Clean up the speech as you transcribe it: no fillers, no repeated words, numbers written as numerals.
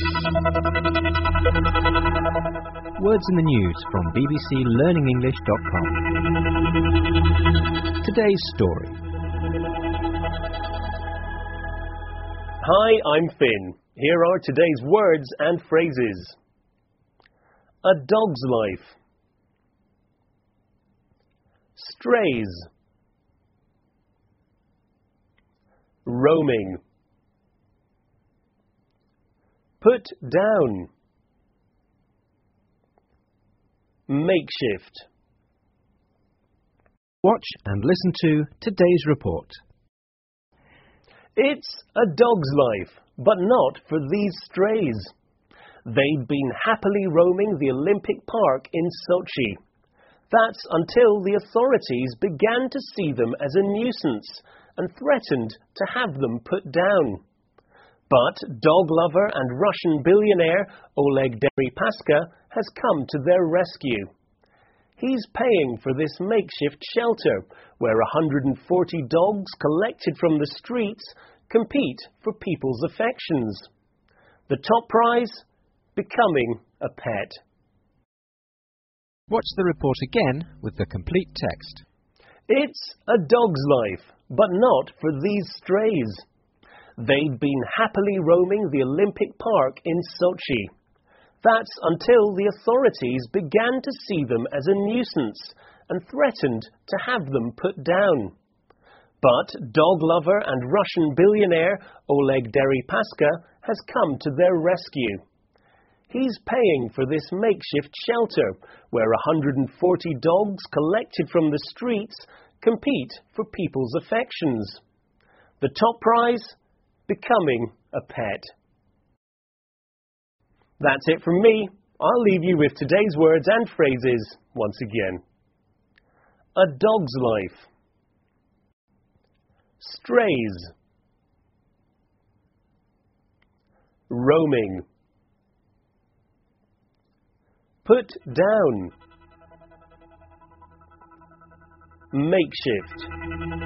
Words in the news from bbclearningenglish.com. Today's story. Hi, I'm Finn. Here are today's words and phrases. A dog's life. Strays. Roaming. Put down. Makeshift. Watch and listen to today's report. It's a dog's life, but not for these strays. They'd been happily roaming the Olympic Park in Sochi. That's until the authorities began to see them as a nuisance and threatened to have them put down. But dog lover and Russian billionaire Oleg Deripaska has come to their rescue. He's paying for this makeshift shelter where 140 dogs collected from the streets compete for people's affections. The top prize? Becoming a pet. Watch the report again with the complete text. It's a dog's life, but not for these strays. They'd been happily roaming the Olympic Park in Sochi. That's until the authorities began to see them as a nuisance and threatened to have them put down. But dog lover and Russian billionaire Oleg Deripaska has come to their rescue. He's paying for this makeshift shelter where 140 dogs collected from the streets compete for people's affections. The top prize? Becoming a pet. That's it from me. I'll leave you with today's words and phrases once again. A dog's life. Strays. Roaming. Put down. Makeshift.